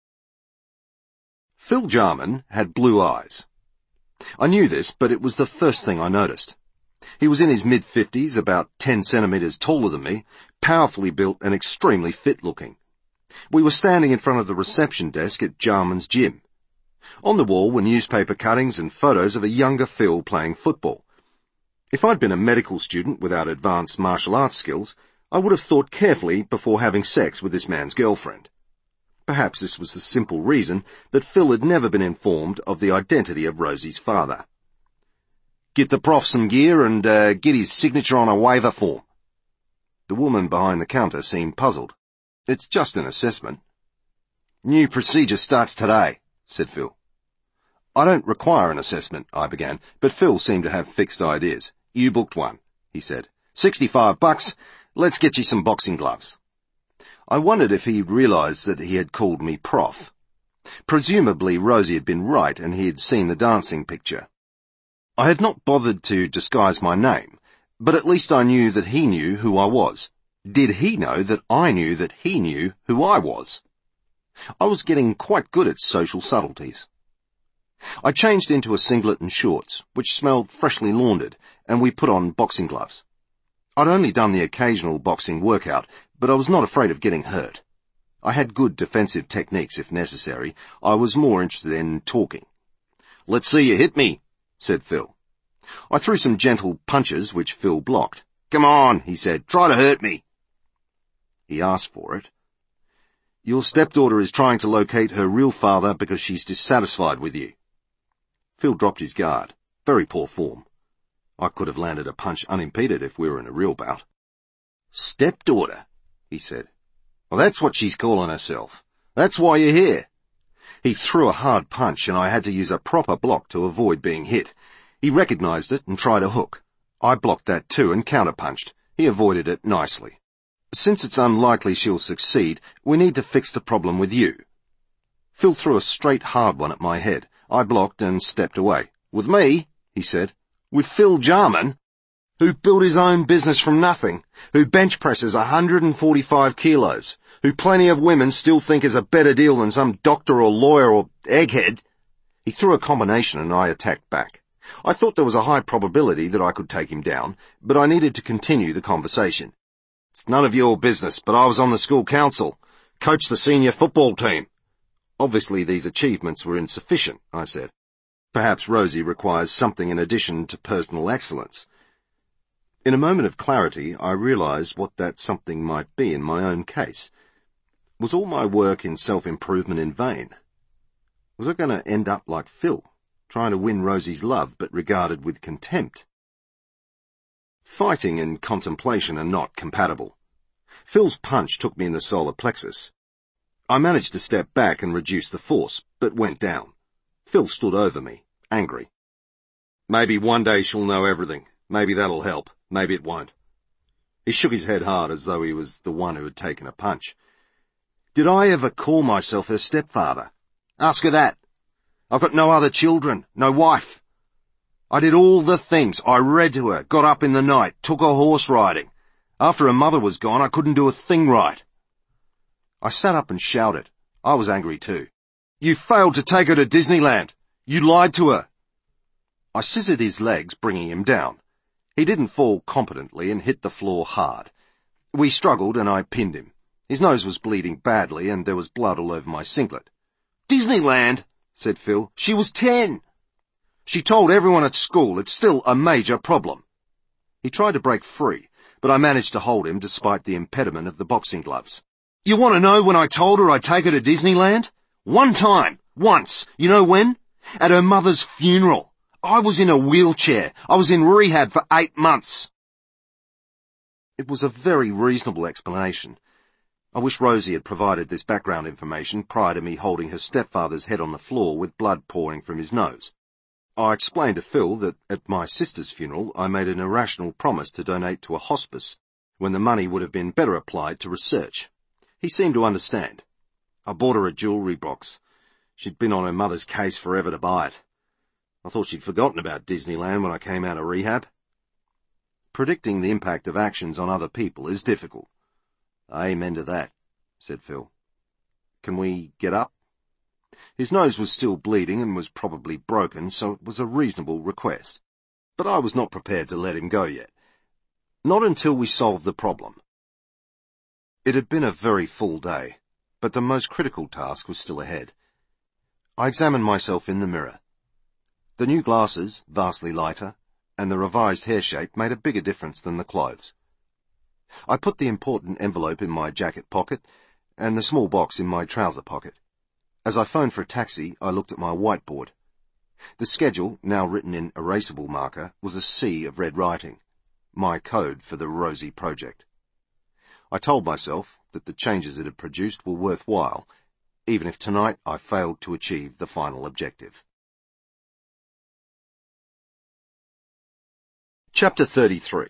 Phil Jarman had blue eyes. I knew this, but it was the first thing I noticed. He was in his mid-fifties, about ten centimetres taller than me, powerfully built and extremely fit-looking. We were standing in front of the reception desk at Jarman's gym. On the wall were newspaper cuttings and photos of a younger Phil playing football. If I'd been a medical student without advanced martial arts skills, I would have thought carefully before having sex with this man's girlfriend. Perhaps this was the simple reason that Phil had never been informed of the identity of Rosie's father. Get the prof some gear and uh, get his signature on a waiver form. The woman behind the counter seemed puzzled. It's just an assessment. New procedure starts today, said Phil. I don't require an assessment, I began, but Phil seemed to have fixed ideas. You booked one, he said. Sixty-five bucks. Let's get you some boxing gloves. I wondered if he realised that he had called me Prof. Presumably Rosie had been right and he had seen the dancing picture. I had not bothered to disguise my name, but at least I knew that he knew who I was. Did he know that I knew that he knew who I was? I was getting quite good at social subtleties. I changed into a singlet and shorts, which smelled freshly laundered, and we put on boxing gloves. I'd only done the occasional boxing workout, but I was not afraid of getting hurt. I had good defensive techniques if necessary. I was more interested in talking. Let's see you hit me, said Phil. I threw some gentle punches, which Phil blocked. Come on, he said, try to hurt me. He asked for it. Your stepdaughter is trying to locate her real father because she's dissatisfied with you. Phil dropped his guard. Very poor form. I could have landed a punch unimpeded if we were in a real bout. Stepdaughter, he said. Well, that's what she's calling herself. That's why you're here. He threw a hard punch and I had to use a proper block to avoid being hit. He recognised it and tried a hook. I blocked that too and counterpunched. He avoided it nicely. Since it's unlikely she'll succeed, we need to fix the problem with you. Phil threw a straight hard one at my head. I blocked and stepped away. With me, he said. With Phil Jarman, who built his own business from nothing, who bench presses one hundred forty-five kilos, who plenty of women still think is a better deal than some doctor or lawyer or egghead. He threw a combination and I attacked back. I thought there was a high probability that I could take him down, but I needed to continue the conversation. It's none of your business, but I was on the school council, coached the senior football team. Obviously these achievements were insufficient, I said. Perhaps Rosie requires something in addition to personal excellence. In a moment of clarity, I realised what that something might be in my own case. Was all my work in self-improvement in vain? Was I going to end up like Phil, trying to win Rosie's love but regarded with contempt? Fighting and contemplation are not compatible. Phil's punch took me in the solar plexus. I managed to step back and reduce the force, but went down. Phil stood over me, angry. Maybe one day she'll know everything. Maybe that'll help. Maybe it won't. He shook his head hard as though he was the one who had taken a punch. Did I ever call myself her stepfather? Ask her that. I've got no other children, no wife. I did all the things. I read to her, got up in the night, took her horse riding. After her mother was gone, I couldn't do a thing right. I sat up and shouted. I was angry too. You failed to take her to Disneyland. You lied to her. I scissored his legs, bringing him down. He didn't fall competently and hit the floor hard. We struggled and I pinned him. His nose was bleeding badly and there was blood all over my singlet. "Disneyland," said Phil. "She was ten. She told everyone at school. It's still a major problem." He tried to break free, but I managed to hold him despite the impediment of the boxing gloves. "You want to know when I told her I'd take her to Disneyland? One time. Once. You know when? At her mother's funeral. I was in a wheelchair. I was in rehab for eight months. It was a very reasonable explanation. I wish Rosie had provided this background information prior to me holding her stepfather's head on the floor with blood pouring from his nose. I explained to Phil that at my sister's funeral I made an irrational promise to donate to a hospice when the money would have been better applied to research. He seemed to understand. I bought her a jewellery box. She'd been on her mother's case forever to buy it. I thought she'd forgotten about Disneyland when I came out of rehab. Predicting the impact of actions on other people is difficult. "Amen to that," said Phil. "Can we get up?" His nose was still bleeding and was probably broken, so it was a reasonable request. But I was not prepared to let him go yet. Not until we solved the problem. It had been a very full day, but the most critical task was still ahead. I examined myself in the mirror. The new glasses, vastly lighter, and the revised hair shape made a bigger difference than the clothes. I put the important envelope in my jacket pocket and the small box in my trouser pocket. As I phoned for a taxi, I looked at my whiteboard. The schedule, now written in erasable marker, was a sea of red writing, my code for the Rosie project. I told myself that the changes it had produced were worthwhile, even if tonight I failed to achieve the final objective. Chapter thirty-three.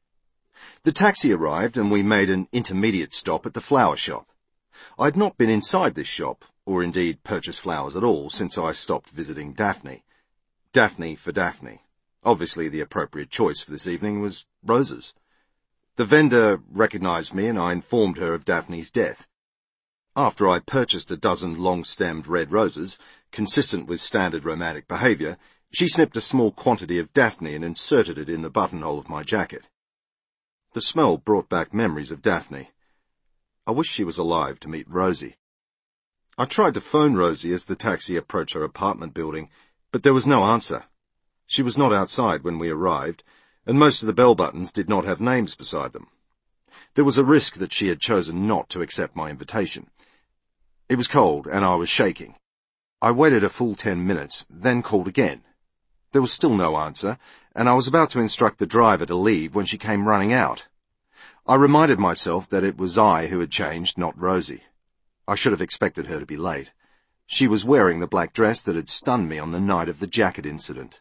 The taxi arrived and we made an intermediate stop at the flower shop. I had not been inside this shop, or indeed purchased flowers at all, since I stopped visiting Daphne. Daphne for Daphne. Obviously the appropriate choice for this evening was roses. The vendor recognized me and I informed her of Daphne's death. After I purchased a dozen long-stemmed red roses, consistent with standard romantic behaviour, she snipped a small quantity of Daphne and inserted it in the buttonhole of my jacket. The smell brought back memories of Daphne. I wish she was alive to meet Rosie. I tried to phone Rosie as the taxi approached her apartment building, but there was no answer. She was not outside when we arrived, and most of the bell buttons did not have names beside them. There was a risk that she had chosen not to accept my invitation. It was cold, and I was shaking. I waited a full ten minutes, then called again. There was still no answer, and I was about to instruct the driver to leave when she came running out. I reminded myself that it was I who had changed, not Rosie. I should have expected her to be late. She was wearing the black dress that had stunned me on the night of the jacket incident.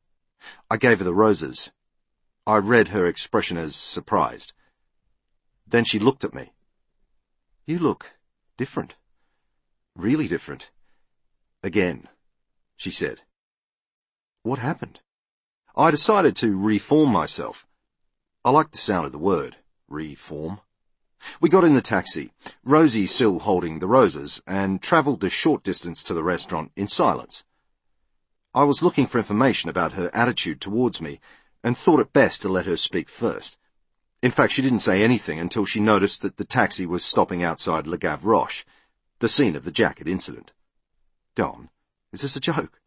I gave her the roses. I read her expression as surprised. Then she looked at me. "You look different. Really different. Again," she said. What happened? I decided to reform myself. I liked the sound of the word, reform. We got in the taxi, Rosie still holding the roses, and travelled the short distance to the restaurant in silence. I was looking for information about her attitude towards me, and thought it best to let her speak first. In fact, she didn't say anything until she noticed that the taxi was stopping outside Le Gavroche, the scene of the jacket incident. Don, is this a joke?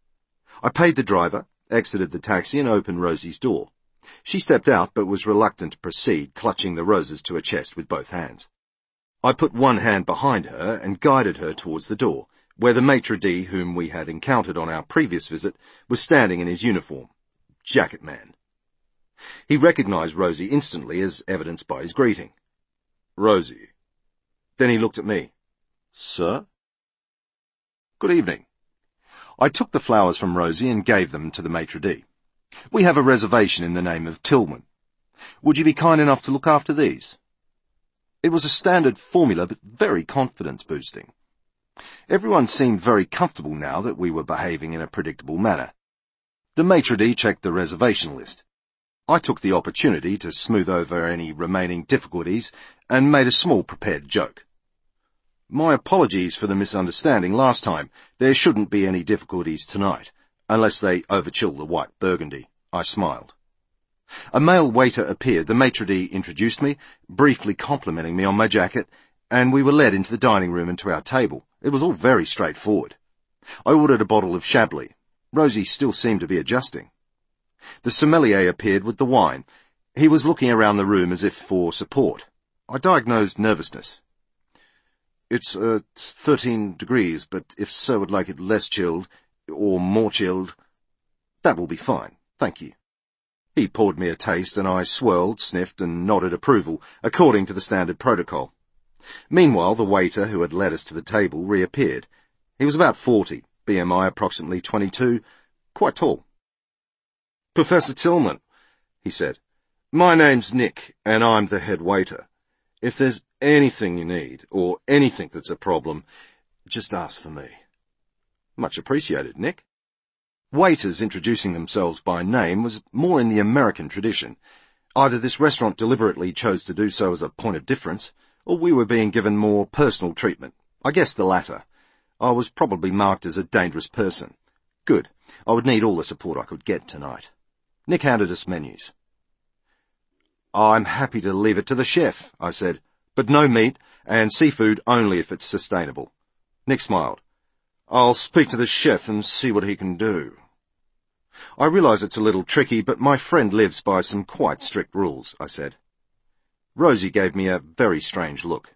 I paid the driver, exited the taxi, and opened Rosie's door. She stepped out, but was reluctant to proceed, clutching the roses to her chest with both hands. I put one hand behind her and guided her towards the door, where the maitre d' whom we had encountered on our previous visit was standing in his uniform, jacket man. He recognized Rosie instantly, as evidenced by his greeting. "Rosie." Then he looked at me. "Sir?" "Good evening." I took the flowers from Rosie and gave them to the maitre d'. "We have a reservation in the name of Tillman. Would you be kind enough to look after these?" It was a standard formula, but very confidence-boosting. Everyone seemed very comfortable now that we were behaving in a predictable manner. The maitre d' checked the reservation list. I took the opportunity to smooth over any remaining difficulties and made a small prepared joke. "My apologies for the misunderstanding last time. There shouldn't be any difficulties tonight, unless they overchill the white burgundy." I smiled. A male waiter appeared. The maitre d' introduced me, briefly complimenting me on my jacket, and we were led into the dining room and to our table. It was all very straightforward. I ordered a bottle of Chablis. Rosie still seemed to be adjusting. The sommelier appeared with the wine. He was looking around the room as if for support. I diagnosed nervousness. It's, uh, thirteen degrees, but if Sir would like it less chilled, or more chilled, that will be fine, thank you. He poured me a taste, and I swirled, sniffed, and nodded approval, according to the standard protocol. Meanwhile, the waiter who had led us to the table reappeared. He was about forty, B M I approximately twenty-two, quite tall. "Professor Tillman," he said, "my name's Nick, and I'm the head waiter. If there's anything you need, or anything that's a problem, just ask for me." "Much appreciated, Nick." Waiters introducing themselves by name was more in the American tradition. Either this restaurant deliberately chose to do so as a point of difference, or we were being given more personal treatment. I guess the latter. I was probably marked as a dangerous person. Good. I would need all the support I could get tonight. Nick handed us menus. "I'm happy to leave it to the chef," I said, "but no meat, and seafood only if it's sustainable." Nick smiled. "I'll speak to the chef and see what he can do." "I realize it's a little tricky, but my friend lives by some quite strict rules," I said. Rosie gave me a very strange look.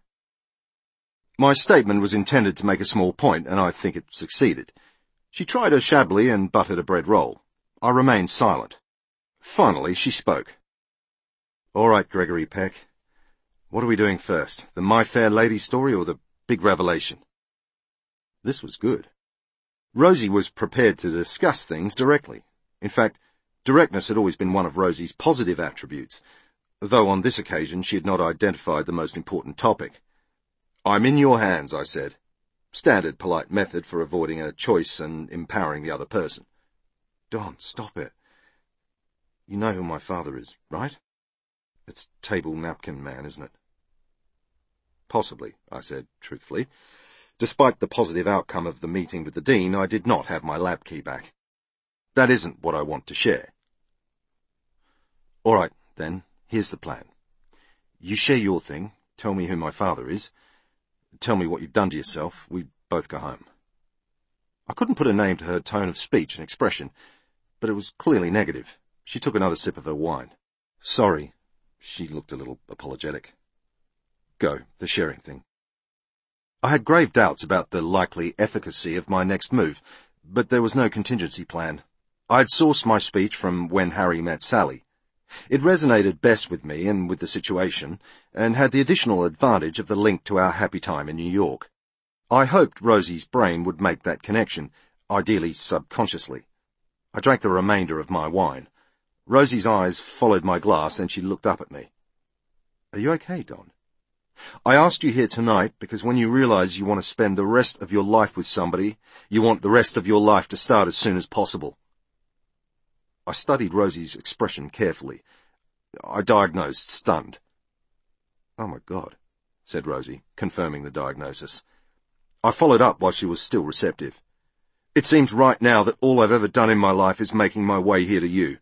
My statement was intended to make a small point, and I think it succeeded. She tried her Chablis and buttered a bread roll. I remained silent. Finally, she spoke. "All right, Gregory Peck. What are we doing first, the My Fair Lady story or the big revelation?" This was good. Rosie was prepared to discuss things directly. In fact, directness had always been one of Rosie's positive attributes, though on this occasion she had not identified the most important topic. "I'm in your hands," I said. Standard polite method for avoiding a choice and empowering the other person. "Don, stop it. You know who my father is, right? It's Table Napkin Man, isn't it?" "Possibly," I said, truthfully. Despite the positive outcome of the meeting with the Dean, I did not have my lab key back. That isn't what I want to share. "All right, then, here's the plan. You share your thing, tell me who my father is, tell me what you've done to yourself, we both go home." I couldn't put a name to her tone of speech and expression, but it was clearly negative. She took another sip of her wine. "Sorry." She looked a little apologetic. "Go, the sharing thing." I had grave doubts about the likely efficacy of my next move, but there was no contingency plan. I had sourced my speech from When Harry Met Sally. It resonated best with me and with the situation, and had the additional advantage of the link to our happy time in New York. I hoped Rosie's brain would make that connection, ideally subconsciously. I drank the remainder of my wine. Rosie's eyes followed my glass, and she looked up at me. "Are you okay, Don? I asked you here tonight because when you realize you want to spend the rest of your life with somebody, you want the rest of your life to start as soon as possible." I studied Rosie's expression carefully. I diagnosed stunned. "Oh, my God," said Rosie, confirming the diagnosis. I followed up while she was still receptive. "It seems right now that all I've ever done in my life is making my way here to you."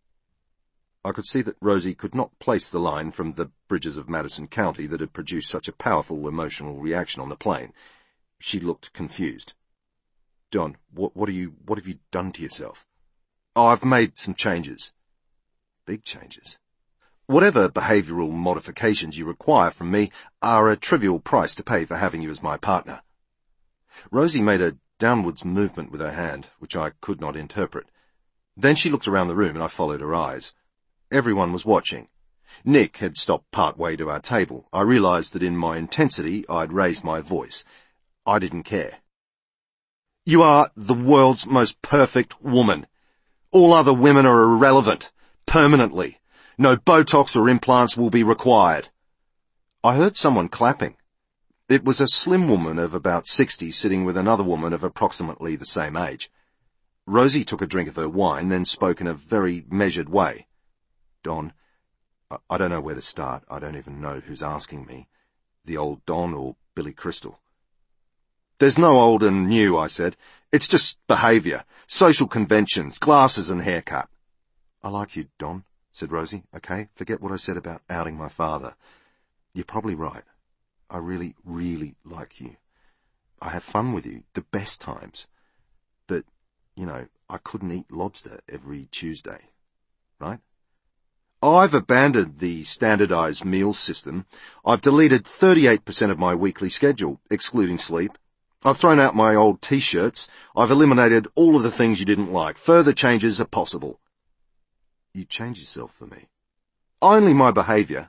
I could see that Rosie could not place the line from the bridges of Madison County that had produced such a powerful emotional reaction on the plane. She looked confused. "Don, what, what are you, what have you done to yourself?" "Oh, I've made some changes." "Big changes?" "Whatever behavioral modifications you require from me are a trivial price to pay for having you as my partner." Rosie made a downwards movement with her hand, which I could not interpret. Then she looked around the room and I followed her eyes. Everyone was watching. Nick had stopped part way to our table. I realized that in my intensity I'd raised my voice. I didn't care. "You are the world's most perfect woman. All other women are irrelevant. Permanently. No Botox or implants will be required." I heard someone clapping. It was a slim woman of about sixty sitting with another woman of approximately the same age. Rosie took a drink of her wine, then spoke in a very measured way. "Don, I don't know where to start. I don't even know who's asking me. The old Don or Billy Crystal." "There's no old and new," I said. "It's just behaviour, social conventions, glasses and haircut." "I like you, Don," said Rosie. "Okay, forget what I said about outing my father. You're probably right. I really, really like you. I have fun with you, the best times. But, you know, I couldn't eat lobster every Tuesday, right? I've abandoned the standardized meal system. I've deleted thirty-eight percent of my weekly schedule, excluding sleep. I've thrown out my old t-shirts. I've eliminated all of the things you didn't like. Further changes are possible. You change yourself for me. Only my behaviour.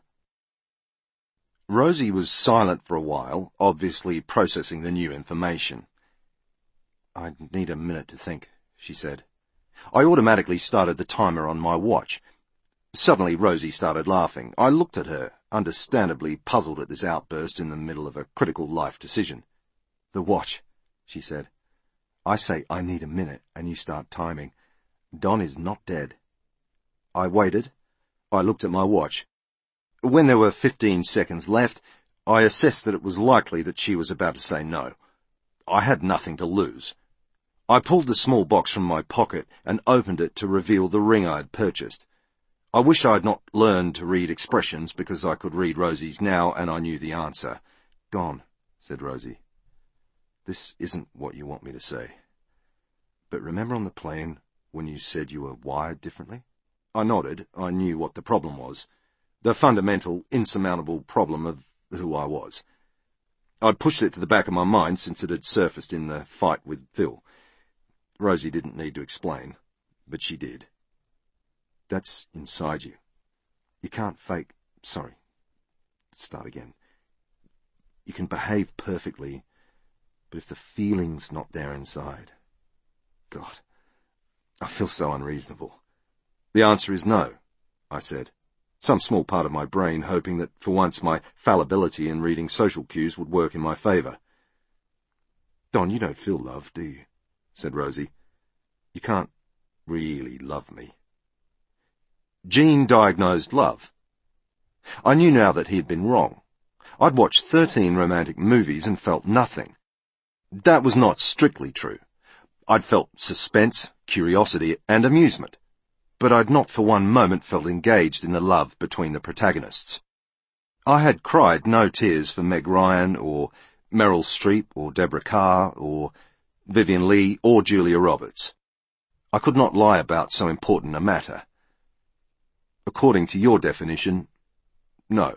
Rosie was silent for a while, obviously processing the new information. I need a minute to think, she said. I automatically started the timer on my watch. Suddenly Rosie started laughing. I looked at her, understandably puzzled at this outburst in the middle of a critical life decision. The watch, she said. I say I need a minute, and you start timing. Don is not dead. I waited. I looked at my watch. When there were fifteen seconds left, I assessed that it was likely that she was about to say no. I had nothing to lose. I pulled the small box from my pocket and opened it to reveal the ring I had purchased. I wish I had not learned to read expressions, because I could read Rosie's now and I knew the answer. Don, said Rosie, this isn't what you want me to say. But remember on the plane when you said you were wired differently? I nodded. I knew what the problem was. The fundamental, insurmountable problem of who I was. I'd pushed it to the back of my mind since it had surfaced in the fight with Phil. Rosie didn't need to explain, but she did. That's inside you. You can't fake... Sorry. Let's start again. You can behave perfectly, but if the feeling's not there inside... God, I feel so unreasonable. The answer is no, I said. Some small part of my brain hoping that for once my fallibility in reading social cues would work in my favour. Don, you don't feel love, do you? Said Rosie. You can't really love me. Gene diagnosed love. I knew now that he had been wrong. I'd watched thirteen romantic movies and felt nothing. That was not strictly true. I'd felt suspense, curiosity, and amusement. But I'd not for one moment felt engaged in the love between the protagonists. I had cried no tears for Meg Ryan, or Meryl Streep, or Deborah Carr, or Vivian Leigh, or Julia Roberts. I could not lie about so important a matter. According to your definition, no.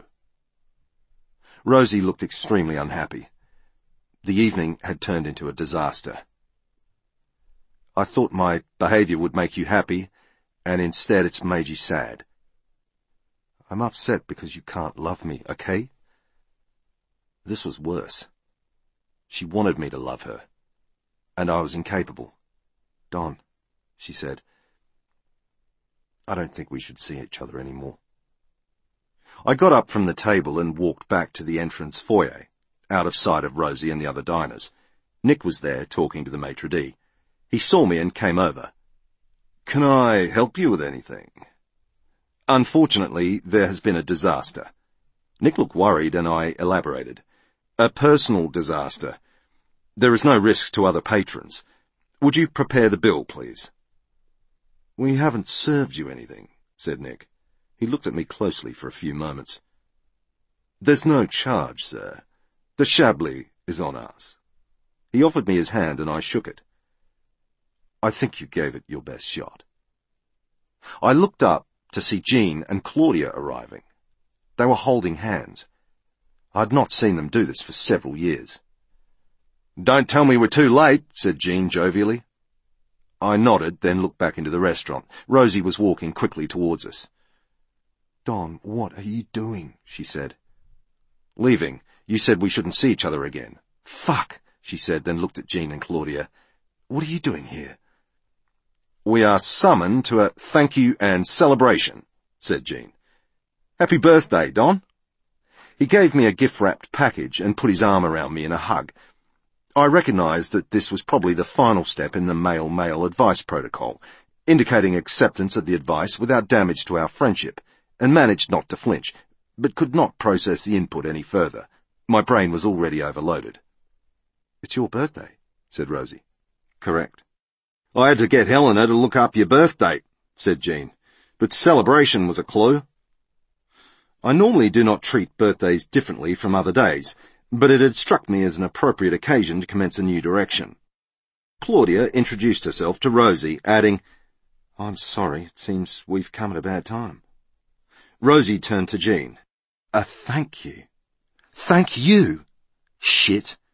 Rosie looked extremely unhappy. The evening had turned into a disaster. I thought my behaviour would make you happy, and instead it's made you sad. I'm upset because you can't love me, okay? This was worse. She wanted me to love her, and I was incapable. Don, she said, I don't think we should see each other anymore. I got up from the table and walked back to the entrance foyer, out of sight of Rosie and the other diners. Nick was there talking to the maitre d'. He saw me and came over. Can I help you with anything? Unfortunately, there has been a disaster. Nick looked worried and I elaborated. A personal disaster. There is no risk to other patrons. Would you prepare the bill, please? We haven't served you anything, said Nick. He looked at me closely for a few moments. There's no charge, sir. The Chablis is on us. He offered me his hand and I shook it. I think you gave it your best shot. I looked up to see Jean and Claudia arriving. They were holding hands. I had not seen them do this for several years. Don't tell me we're too late, said Jean jovially. I nodded, then looked back into the restaurant. Rosie was walking quickly towards us. Don, what are you doing? She said. Leaving. You said we shouldn't see each other again. Fuck, she said, then looked at Jean and Claudia. What are you doing here? We are summoned to a thank you and celebration, said Jean. Happy birthday, Don. He gave me a gift-wrapped package and put his arm around me in a hug. I recognised that this was probably the final step in the male-male advice protocol, indicating acceptance of the advice without damage to our friendship, and managed not to flinch, but could not process the input any further. My brain was already overloaded. It's your birthday, said Rosie. Correct. I had to get Helena to look up your birth date, said Jean, but celebration was a clue. I normally do not treat birthdays differently from other days, but it had struck me as an appropriate occasion to commence a new direction. Claudia introduced herself to Rosie, adding, "I'm sorry, it seems we've come at a bad time." Rosie turned to Jean. "A thank you." "Thank you? Shit.